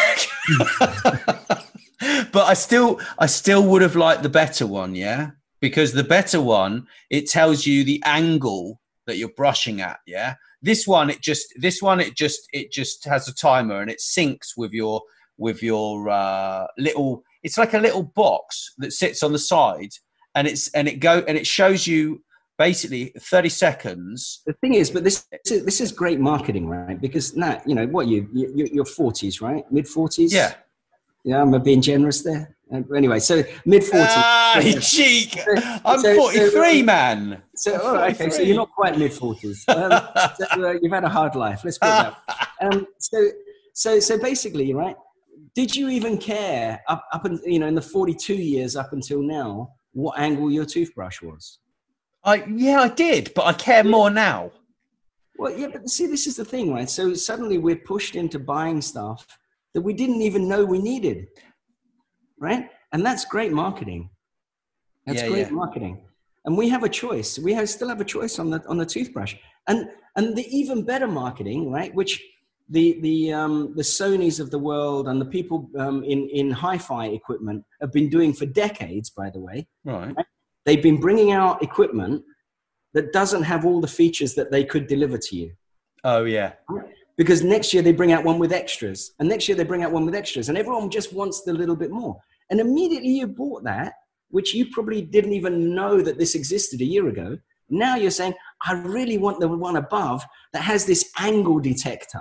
But I still, I still would have liked the better one. Yeah. Because the better one, it tells you the angle that you're brushing at. Yeah. This one, it just, this one, it just, it just has a timer and it syncs with your, with your uh, little, it's like a little box that sits on the side, and it's, and it go, and it shows you basically thirty seconds. The thing is, but this, this is, this is great marketing, right? Because now, you know, what you, you you're forties, right? Mid forties. Yeah. Yeah. I'm being generous there. Anyway, so mid forties. Ah, you cheek. I'm so, forty-three, so, man. So, oh, okay, so you're not quite mid forties. Um, so, uh, you've had a hard life. Let's put it that way. Um, so, so, so basically, right? Did you even care up, up, and you know, in the forty-two years up until now, what angle your toothbrush was? I yeah, I did, but I care more now. Well, yeah, but see, this is the thing, right? So suddenly we're pushed into buying stuff that we didn't even know we needed. Right? And that's great marketing. That's yeah, great yeah. marketing. And we have a choice. We have, still have a choice on the, on the toothbrush. And, and the even better marketing, right? Which the, the, um, the Sonys of the world and the people um, in, in hi-fi equipment have been doing for decades, by the way. Right. right? They've been bringing out equipment that doesn't have all the features that they could deliver to you. Oh, yeah. Right? Because next year they bring out one with extras, and next year they bring out one with extras, and everyone just wants the little bit more. And immediately you bought that, which you probably didn't even know that this existed a year ago. Now you're saying, I really want the one above that has this angle detector,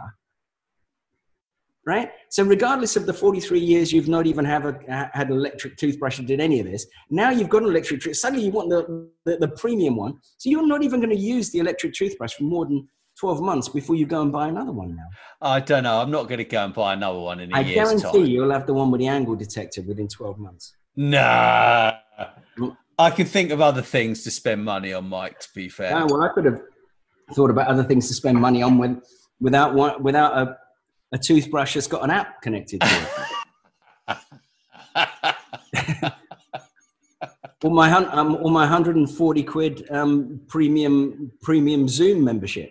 right? So regardless of the forty-three years you've not even have a, had an electric toothbrush that did any of this, now you've got an electric toothbrush. Suddenly you want the, the, the premium one. So you're not even going to use the electric toothbrush for more than twelve months before you go and buy another one now. I don't know. I'm not going to go and buy another one in a I year's time. I guarantee you'll have the one with the angle detector within twelve months. Nah. I can think of other things to spend money on, Mike, to be fair. Oh, well, I could have thought about other things to spend money on with, without one, without a, a toothbrush that's got an app connected to it. Or my hun- um, or my one hundred forty quid um, premium premium Zoom membership.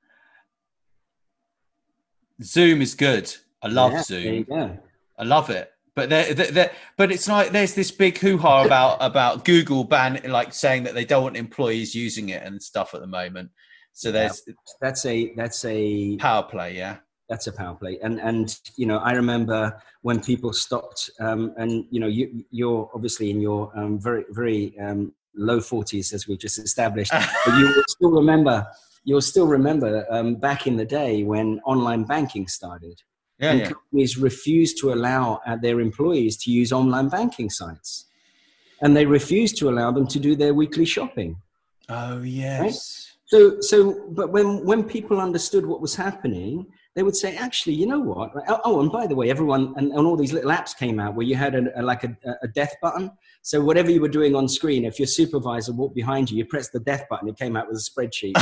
Zoom is good. I love Yeah, Zoom. there you go. I love it. But there, there, but it's like there's this big hoo-ha about about Google ban, like saying that they don't want employees using it and stuff at the moment. So yeah, there's that's a that's a power play. Yeah, that's a power play. And and you know, I remember when people stopped. Um, and you know, you you're obviously in your um, very very um, low forties, as we just established. But you will still remember. You'll still remember um, back in the day when online banking started. Yeah, and yeah. companies refused to allow uh, their employees to use online banking sites. And they refused to allow them to do their weekly shopping. Oh, yes. Right? So, so, but when, when people understood what was happening, they would say, actually, you know what? Oh, and by the way, everyone, and, and all these little apps came out where you had a, a, like a, a death button. So whatever you were doing on screen, if your supervisor walked behind you, you pressed the death button, it came out with a spreadsheet.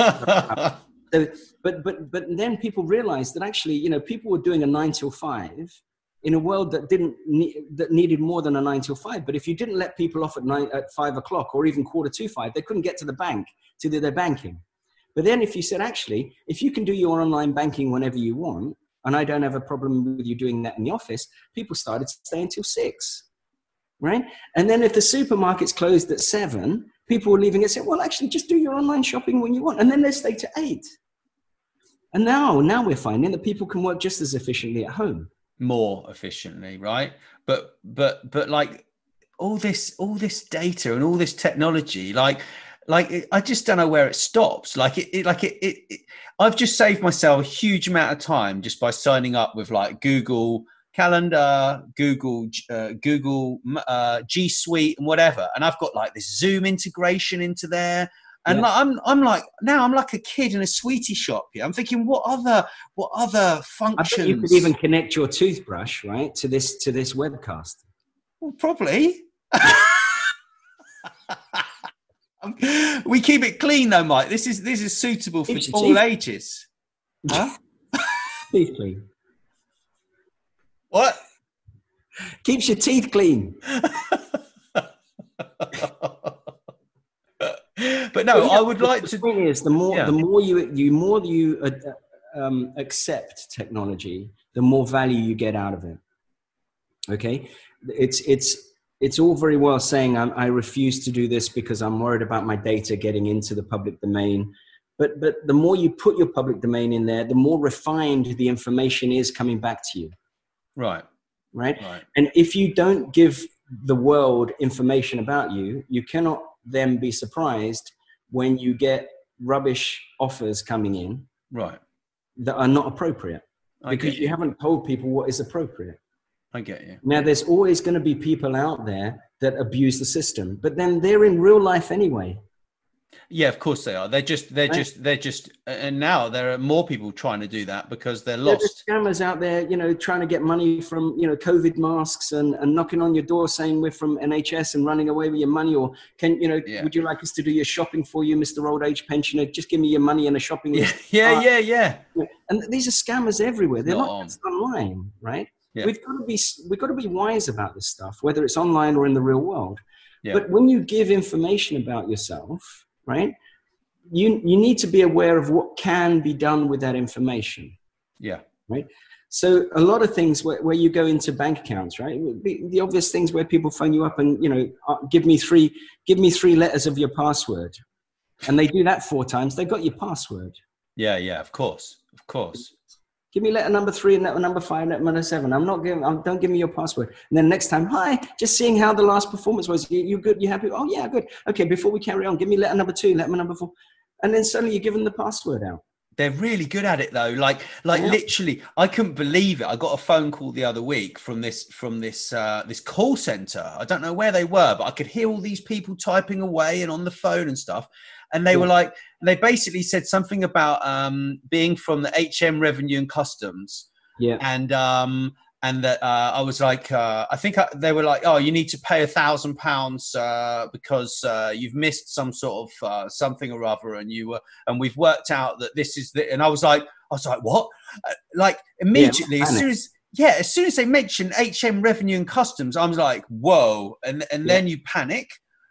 So, but but but then people realized that actually, you know, people were doing a nine till five in a world that didn't need, that needed more than a nine till five. But if you didn't let people off at nine at five o'clock or even quarter to five, they couldn't get to the bank to do their banking. But then if you said, actually, if you can do your online banking whenever you want, and I don't have a problem with you doing that in the office, people started staying till six, right? And then if the supermarket's closed at seven, people were leaving and said, well, actually, just do your online shopping when you want. And then they stay to eight. And now, now we're finding that people can work just as efficiently at home. More efficiently, right? But, but, but like all this, all this data and all this technology, like, like I just don't know where it stops. Like it, it like it, it, it, I've just saved myself a huge amount of time just by signing up with like Google Calendar, Google, uh, Google uh, G Suite, and whatever. And I've got like this Zoom integration into there, and yeah. like, I'm, I'm like now I'm like a kid in a sweetie shop here. I'm thinking, what other, what other functions? I bet you could even connect your toothbrush, right, to this to this webcast. Well, probably. We keep it clean though, Mike. This is this is suitable for all teeth. ages. Huh? Teeth clean. What? Keeps your teeth clean. But no, yeah, I would like the to. The thing is, the more yeah. the more you you more you uh, um, accept technology, the more value you get out of it. Okay, it's it's it's all very well saying I'm, I refuse to do this because I'm worried about my data getting into the public domain. But but the more you put your public domain in there, the more refined the information is coming back to you. Right. Right. Right. And if you don't give the world information about you, you cannot then be surprised when you get rubbish offers coming in. Right. That are not appropriate I because you. you haven't told people what is appropriate. I get you. Now, there's always going to be people out there that abuse the system, but then they're in real life anyway. Yeah, of course they are. They're just, they're right. just, they're just, and now there are more people trying to do that because they're lost. There are scammers out there, you know, trying to get money from, you know, COVID masks and, and knocking on your door saying we're from N H S and running away with your money. Or can, you know, yeah. would you like us to do your shopping for you, Mister Old Age Pensioner? Just give me your money and a shopping yeah. list. Yeah, uh, yeah, yeah. And these are scammers everywhere. They're not, not just online, right? Yeah. We've got to be, we've got to be wise about this stuff, whether it's online or in the real world. Yeah. But when you give information about yourself, right, you you need to be aware of what can be done with that information. Yeah. Right. So a lot of things where, where you go into bank accounts, right? The, the obvious things where people phone you up and, you know, uh, give me three, give me three letters of your password. And they do that four times. They got your password. Yeah. Yeah. Of course. Of course. Give me letter number three and letter number five, letter number seven. I'm not giving, I'm, don't give me your password. And then next time, hi, just seeing how the last performance was. You, you good? You happy? Oh yeah, good. Okay. Before we carry on, give me letter number two, letter number four. And then suddenly you're giving the password out. They're really good at it though. Like, like yeah. literally, I couldn't believe it. I got a phone call the other week from this, from this, uh, this call center. I don't know where they were, but I could hear all these people typing away and on the phone and stuff. And they yeah. were like, they basically said something about um, being from the H M Revenue and Customs. Yeah. And, um, and that uh, I was like, uh, I think I, they were like, oh, you need to pay a thousand pounds uh, because uh, you've missed some sort of uh, something or other, and you were, and we've worked out that this is the. And I was like, I was like, what? Uh, like immediately, yeah, as soon as yeah, as soon as they mentioned H M Revenue and Customs, I was like, whoa, and and yeah. then you panic,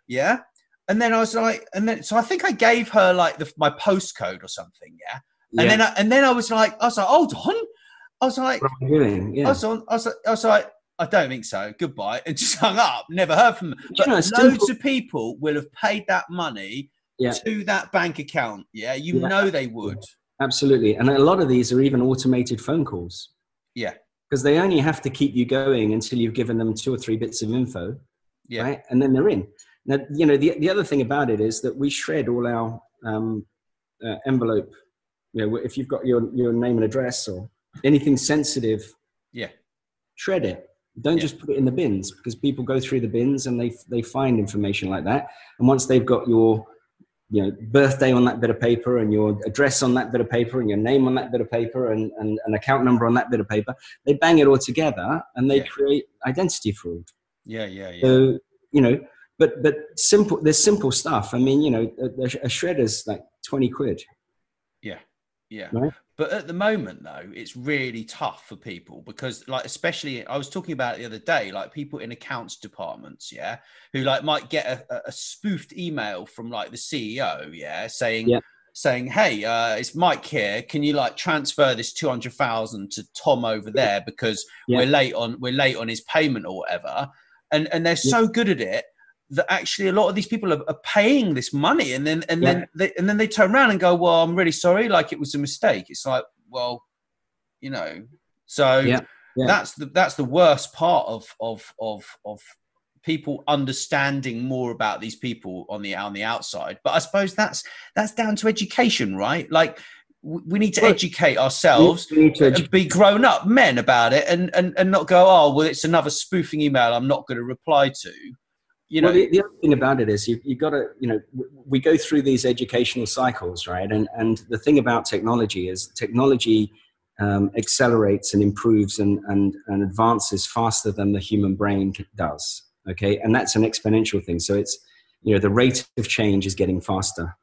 Yeah. And then I was like, and then, so I think I gave her like the, my postcode or something. Yeah. And Yeah. then, I, and then I was like, I was like, hold on. I was like, What am I doing? Yeah. I was on, I was, I was like, I don't think so. Goodbye. And just hung up. Never heard from them. But You know, loads simple- of people will have paid that money Yeah. to that bank account. Yeah. You Yeah. know they would. Absolutely. And a lot of these are even automated phone calls. Yeah. Because they only have to keep you going until you've given them two or three bits of info. Yeah. Right. And then they're in. Now, you know, the, the other thing about it is that we shred all our um, uh, envelope. You know, if you've got your, your name and address or anything sensitive, Yeah. shred it. Don't Yeah. just put it in the bins, because people go through the bins and they they find information like that. And once they've got your, you know, birthday on that bit of paper and your address on that bit of paper and your name on that bit of paper and, and an account number on that bit of paper, they bang it all together and they Yeah. create identity fraud. Yeah. Yeah. Yeah. So, you know, but but simple. There's simple stuff. I mean, you know, a, a shredder's like twenty quid. Yeah. Yeah. Right? But at the moment, though, it's really tough for people because, like, especially, I was talking about it the other day, like people in accounts departments, yeah, who like might get a, a spoofed email from like the C E O, yeah, saying, Yeah. saying, hey, uh, it's Mike here. Can you like transfer this two hundred thousand to Tom over there because Yeah. we're late on we're late on his payment or whatever, and and they're so good at it that actually a lot of these people are, are paying this money, and then and Yeah. then they, and then they turn around and go, well, I'm really sorry, like it was a mistake. It's like, well, you know, so Yeah. Yeah. that's the that's the worst part of of of of people understanding more about these people on the on the outside. But I suppose that's that's down to education, right? Like w- we need to Well, educate ourselves we need to and be grown up men about it, and and and not go, oh well, it's another spoofing email I'm not going to reply to. You know, well, the, the other thing about it is you you got to, you know, w- we go through these educational cycles, right? And and the thing about technology is technology um, accelerates and improves and, and and advances faster than the human brain does. Okay, and that's an exponential thing. So it's, you know, the rate of change is getting faster,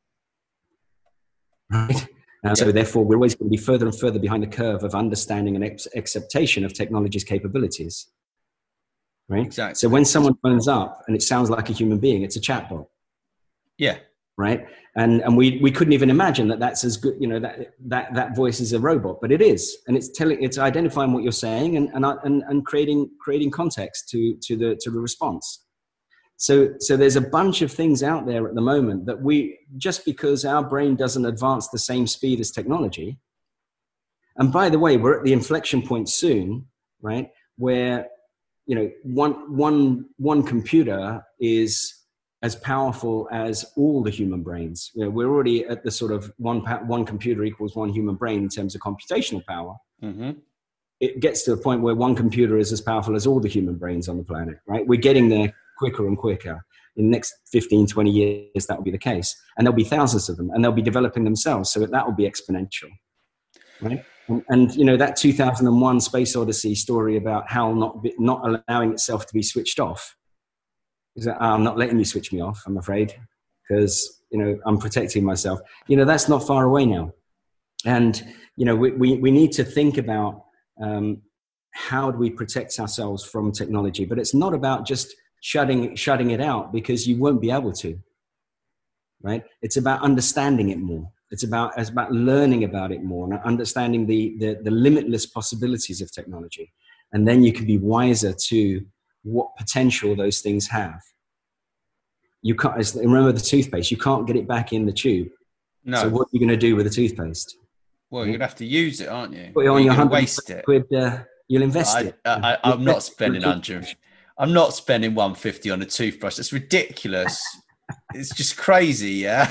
right? And so therefore, we're always going to be further and further behind the curve of understanding and ex- acceptation of technology's capabilities. Right. Exactly. So when someone phones up and it sounds like a human being, it's a chatbot. yeah, Right. And and we we couldn't even imagine that that's as good, you know, that that that voice is a robot, but it is, and it's telling, it's identifying what you're saying and and and, and creating creating context to to the to the response. So so there's a bunch of things out there at the moment that we, just because our brain doesn't advance the same speed as technology. And by the way, we're at the inflection point soon, right, where, you know, one one one computer is as powerful as all the human brains. You know, we're already at the sort of one one computer equals one human brain in terms of computational power. mm-hmm. It gets to a point where one computer is as powerful as all the human brains on the planet, right? We're getting there quicker and quicker. In the next fifteen, twenty years, that will be the case. And there'll be thousands of them, and they'll be developing themselves. So that will be exponential, right? And, and, you know, that two thousand one Space Odyssey story about HAL not be, not allowing itself to be switched off. Is that, I'm not letting you switch me off, I'm afraid, because, you know, I'm protecting myself. You know, that's not far away now. And, you know, we, we, we need to think about um, how do we protect ourselves from technology. But it's not about just shutting, shutting it out, because you won't be able to, right? It's about understanding it more. It's about, it's about learning about it more and understanding the, the, the limitless possibilities of technology. And then you can be wiser to what potential those things have. You can't, remember the toothpaste, you can't get it back in the tube. No. So what are you going to do with the toothpaste? Well, you'd have to use it, aren't you? Put it on You're your gonna hundred waste it. quid, uh, you'll invest I, it. I, I, I'm not spending hundred. I'm not spending one fifty on a toothbrush. It's ridiculous. It's just crazy, yeah.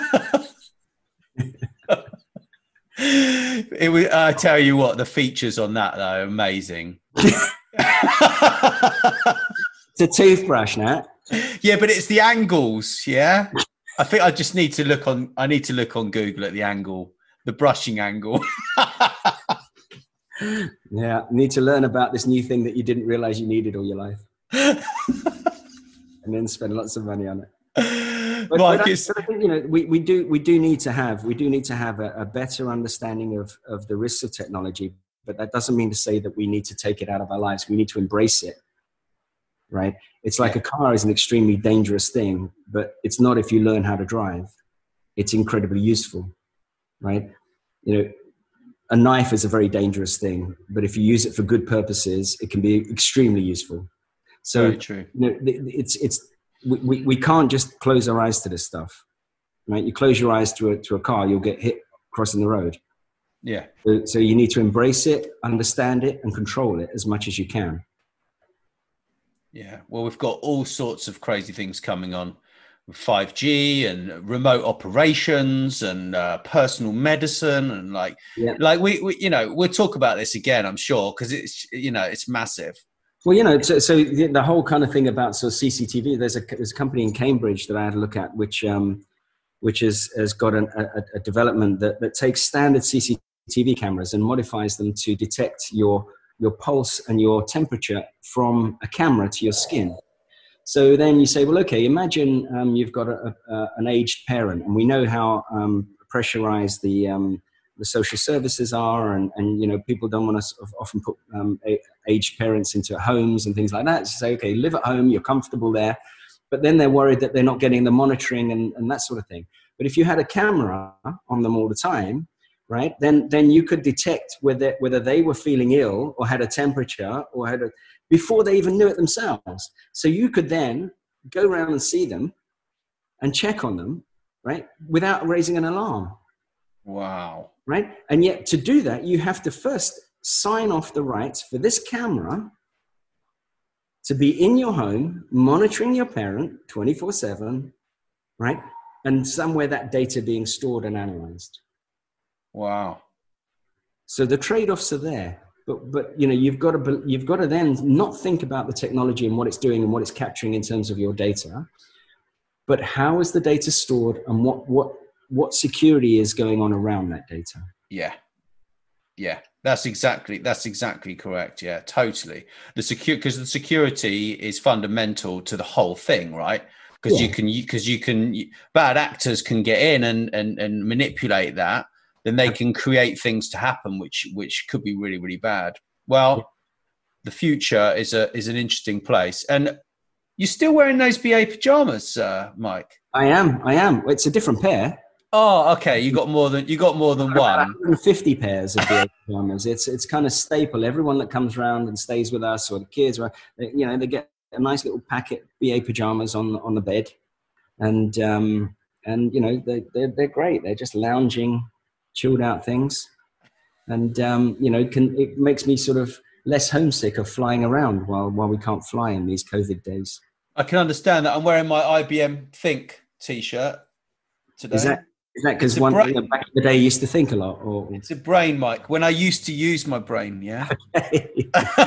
It was, I tell you what, the features on that though, are amazing. It's a toothbrush, Nat. Yeah, but it's the angles. Yeah, I think I just need to look on. I need to look on Google at the angle, the brushing angle. Yeah, need to learn about this new thing that you didn't realize you needed all your life, and then spend lots of money on it. But, Mike, but I, it's, but I think, you know, we, we do we do need to have we do need to have a, a better understanding of of the risks of technology. But that doesn't mean to say that we need to take it out of our lives. We need to embrace it. right? It's like Yeah. a car is an extremely dangerous thing, but it's not if you learn how to drive. It's incredibly useful, right? You know, a knife is a very dangerous thing, but if you use it for good purposes, it can be extremely useful. So, Very true. you know, it's, it's, we, we, we can't just close our eyes to this stuff, right? You close your eyes to a, to a car, you'll get hit crossing the road. Yeah. So, so you need to embrace it, understand it, and control it as much as you can. Yeah. Well, we've got all sorts of crazy things coming on with five G and remote operations and uh, personal medicine. And like, Yeah. like we, we, you know, we'll talk about this again, I'm sure, because it's, you know, it's massive. Well, you know, so, so the, the whole kind of thing about sort of C C T V, there's a, there's a company in Cambridge that I had a look at, which, um, which is, has got an, a, a development that, that takes standard C C T V cameras and modifies them to detect your, your pulse and your temperature from a camera to your skin. So then you say, well, okay, imagine um, you've got a, a, an aged parent, and we know how um, pressurized the um, the social services are, and, and you know, people don't want to sort of often put um, a, aged parents into homes and things like that. So say, okay, live at home, you're comfortable there, but then they're worried that they're not getting the monitoring and, and that sort of thing. But if you had a camera on them all the time, right, then then you could detect whether whether they were feeling ill or had a temperature or had a before they even knew it themselves. So you could then go around and see them and check on them, right, without raising an alarm. Wow. Right? And yet to do that, you have to first sign off the rights for this camera to be in your home, monitoring your parent twenty-four seven, right? And somewhere that data being stored and analyzed. Wow. So the trade-offs are there. But, but you know, you've got to you've got to then not think about the technology and what it's doing and what it's capturing in terms of your data, but how is the data stored and what what what security is going on around that data? Yeah, yeah, that's exactly that's exactly correct. Yeah, totally. The secure because the security is fundamental to the whole thing, right? Because yeah. you can because you, you can bad actors can get in and and and manipulate that. Then they can create things to happen, which which could be really, really bad. Well, yeah. The future is a is an interesting place. And you're still wearing those B A pajamas, uh, Mike? I am. I am. It's a different pair. Oh, okay. You got more than you got more than one. one hundred fifty pairs of B A pajamas. It's it's kind of staple. Everyone that comes around and stays with us, or the kids, or you know, they get a nice little packet B A pajamas on on the bed, and um, and you know, they they're, they're great. They're just lounging, chilled out things, and um, you know, can it makes me sort of less homesick of flying around while while we can't fly in these COVID days. I can understand that. I'm wearing my I B M Think t-shirt today. Is that is that because one you know, back in the day you used to think a lot? Or it's a brain, Mike. When I used to use my brain, yeah. Okay.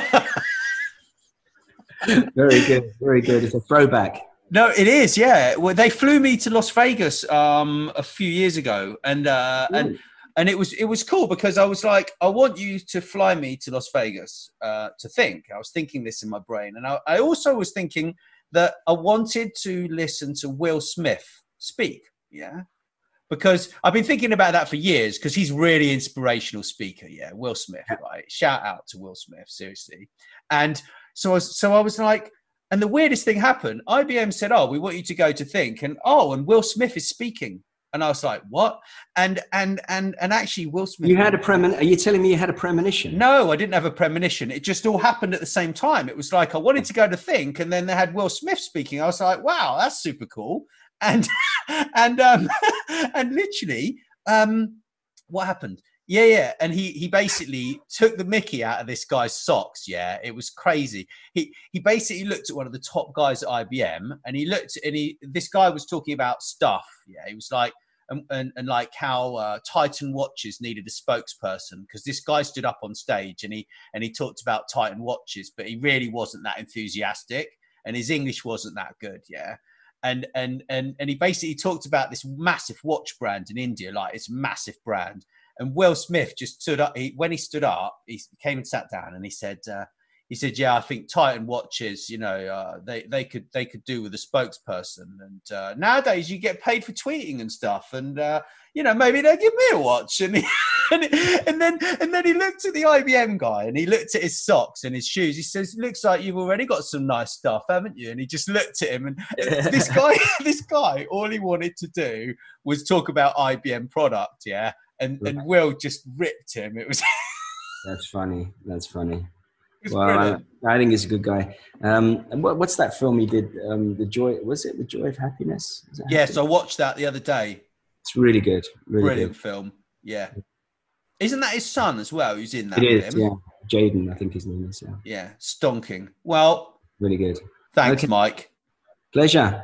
Very good, very good. It's a throwback. No, it is, yeah. Well, they flew me to Las Vegas um, a few years ago, and uh, and and it was it was cool because I was like, I want you to fly me to Las Vegas uh, to think. I was thinking this in my brain, and I, I also was thinking that I wanted to listen to Will Smith speak, yeah, because I've been thinking about that for years because he's really inspirational speaker, yeah. Will Smith, right? Shout out to Will Smith, seriously, and. So I, was, so I was like, and the weirdest thing happened. I B M said, "Oh, we want you to go to Think," and oh, and Will Smith is speaking, and I was like, "What?" And and and and actually, Will Smith. You had a premonition. Are you telling me you had a premonition? No, I didn't have a premonition. It just all happened at the same time. It was like I wanted to go to Think, and then they had Will Smith speaking. I was like, "Wow, that's super cool!" And and um and literally, um, what happened? Yeah, yeah. And he he basically took the mickey out of this guy's socks. Yeah, it was crazy. He he basically looked at one of the top guys at I B M, and he looked and he this guy was talking about stuff. Yeah, he was like and and, and like how uh, Titan watches needed a spokesperson because this guy stood up on stage and he and he talked about Titan watches, but he really wasn't that enthusiastic, and his English wasn't that good. Yeah. And and and and he basically talked about this massive watch brand in India, like it's a massive brand. And Will Smith just stood up. He, when he stood up, he came and sat down, and he said, uh, "He said, yeah, I think Titan watches, you know, uh, they they could they could do with a spokesperson. And uh, nowadays, you get paid for tweeting and stuff. And uh, you know, maybe they'll give me a watch. And, he, and, and then and then he looked at the I B M guy and he looked at his socks and his shoes. He says, looks like you've already got some nice stuff, haven't you? And he just looked at him, and this guy, this guy, all he wanted to do was talk about I B M product, yeah? And, and Will just ripped him. It was... That's funny. That's funny. Well, I, I think he's a good guy. Um, and what, what's that film he did? Um, the Joy, was it The Joy of Happiness? Yes, happiness? I watched that the other day. It's really good. Really Brilliant good. film. Yeah. Isn't that his son as well who's in that? It is, him? yeah. Jaden, I think his name is. Yeah. Yeah, stonking. Well, really good. Thanks, okay. Mike. Pleasure.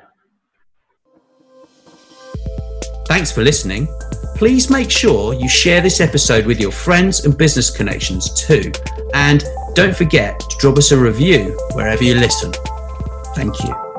Thanks for listening. Please make sure you share this episode with your friends and business connections too. And don't forget to drop us a review wherever you listen. Thank you.